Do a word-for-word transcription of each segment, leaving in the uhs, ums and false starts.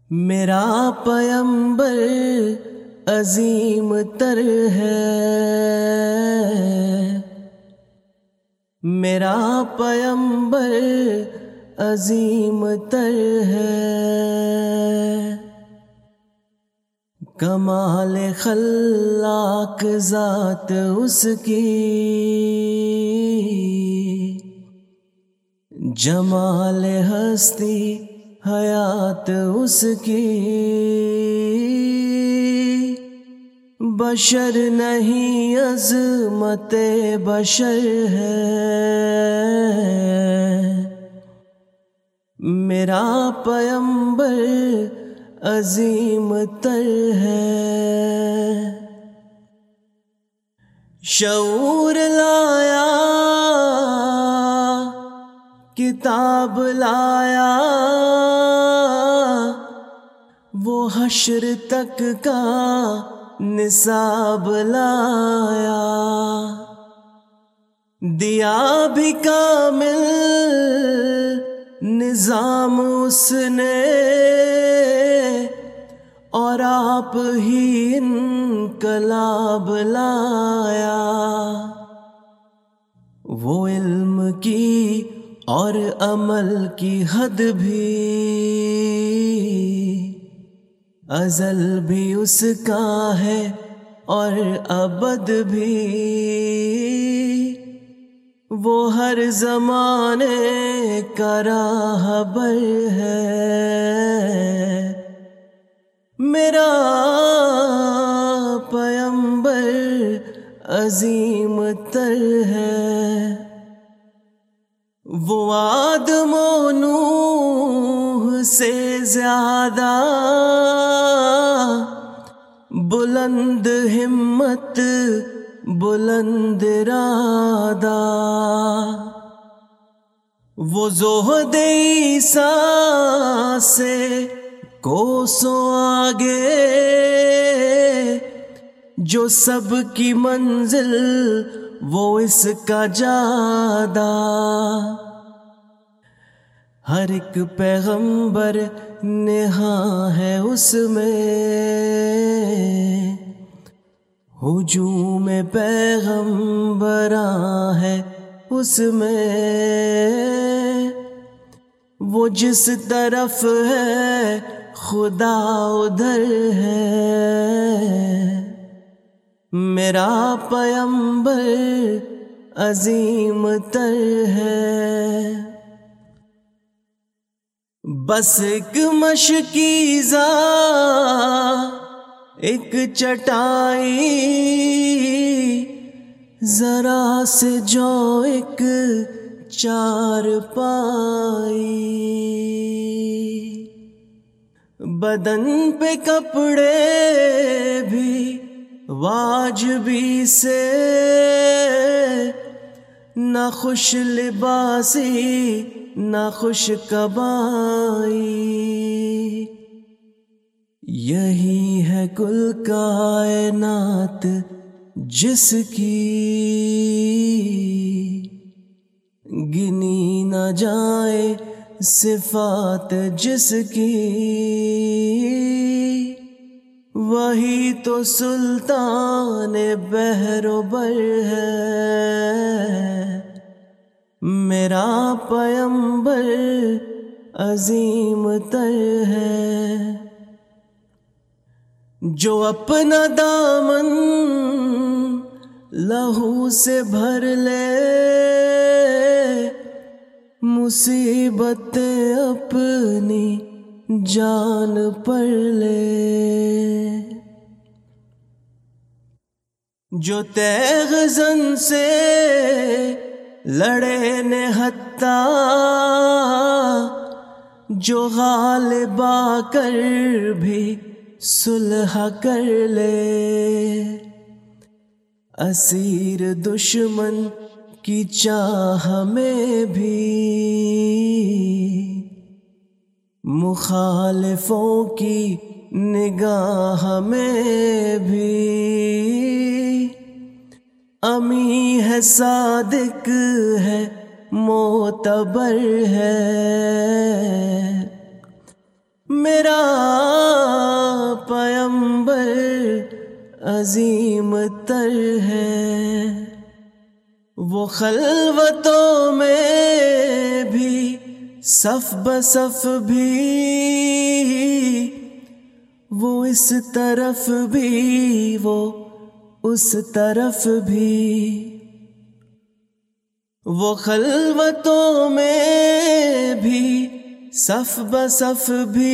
میرا پیمبر عظیم تر ہے، میرا پیمبر عظیم تر ہے، کمال خلاق ذات اس کی، جمال ہستی حیات اس کی، بشر نہیں عظمت بشر ہے، میرا پیمبر عظیم تر ہے، شعور لایا کتاب لایا، وہ حشر تک کا نصاب لایا، دیا بھی کامل نظام اس نے، اور آپ ہی انقلاب لایا، وہ علم کی اور عمل کی حد بھی ازل بھی اس کا ہے اور ابد بھی، وہ ہر زمانے کا راہبر ہے، میرا پیمبر عظیم تر ہے، وہ آدم و نوح سے زیادہ بلند ہمت بلند ارادہ، وہ زہد عیسیٰ سے کوسوں آگے، جو سب کی منزل وہ اس کا جادہ، ہر ایک پیغمبر نہاں ہے اس میں، ہجوم پیغمبراں ہے اس میں، وہ جس طرف ہے خدا ادھر ہے، میرا پیمبر عظیم تر ہے، بس ایک مشکیزہ ایک چٹائی، ذرا سے جو ایک چار پائی، بدن پہ کپڑے بھی واجبی سے، نہ خوش لباسی نہ خوش کبائی، یہی ہے کل کائنات جس کی گنی نہ جائے صفات جس کی، وہی تو سلطان بحر و بر ہے، میرا پیمبر عظیم تر ہے، جو اپنا دامن لہو سے بھر لے، مصیبتیں اپنی جان پر لے، جو تیغ زن سے لڑے نہتا، جو غالب آ کر بھی صلح کر لے، اسیر دشمن کی چاہ میں بھی مخالفوں کی نگاہ میں بھی، امی ہے صادق ہے معتبر ہے، میرا پیمبر عظیم تر ہے، وہ خلوتوں میں بھی صف بصف بھی، وہ اس طرف بھی وہ اس طرف بھی، وہ خلوتوں میں بھی صف بصف بھی،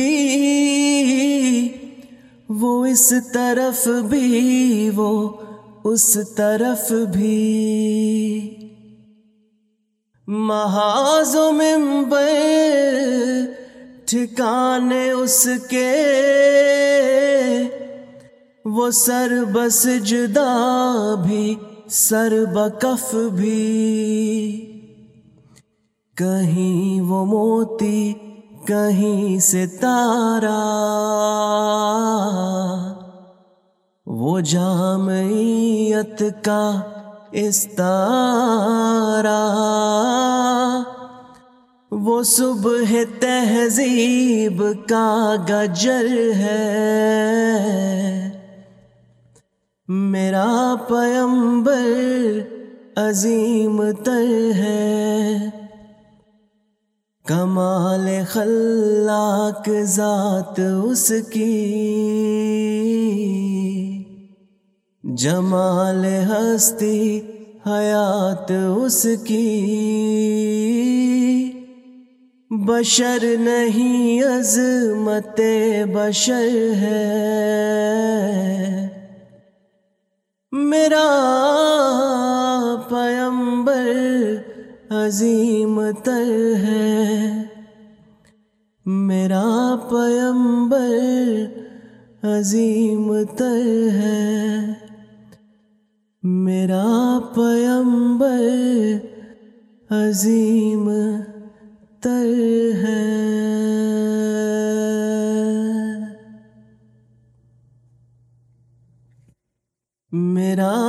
وہ اس طرف بھی وہ اس طرف بھی، محاذ و منبر ٹھکانے اس کے، وہ سر بسجدہ بھی سر بکف بھی، کہیں وہ موتی کہیں ستارہ، وہ جامعیت کا استارہ، وہ صبح تہذیب کا گجر ہے، میرا پیمبر عظیم تر ہے، کمال خلاق ذات اس کی، جمال ہستی حیات اس کی، بشر نہیں عظمت بشر ہے، میرا پیمبر عظیم تر ہے، میرا پیمبر عظیم تر ہے، میرا پیمبر عظیم تر ہے۔ میرا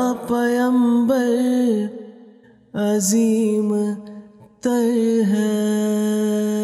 پیمبر عظیم تر ہے۔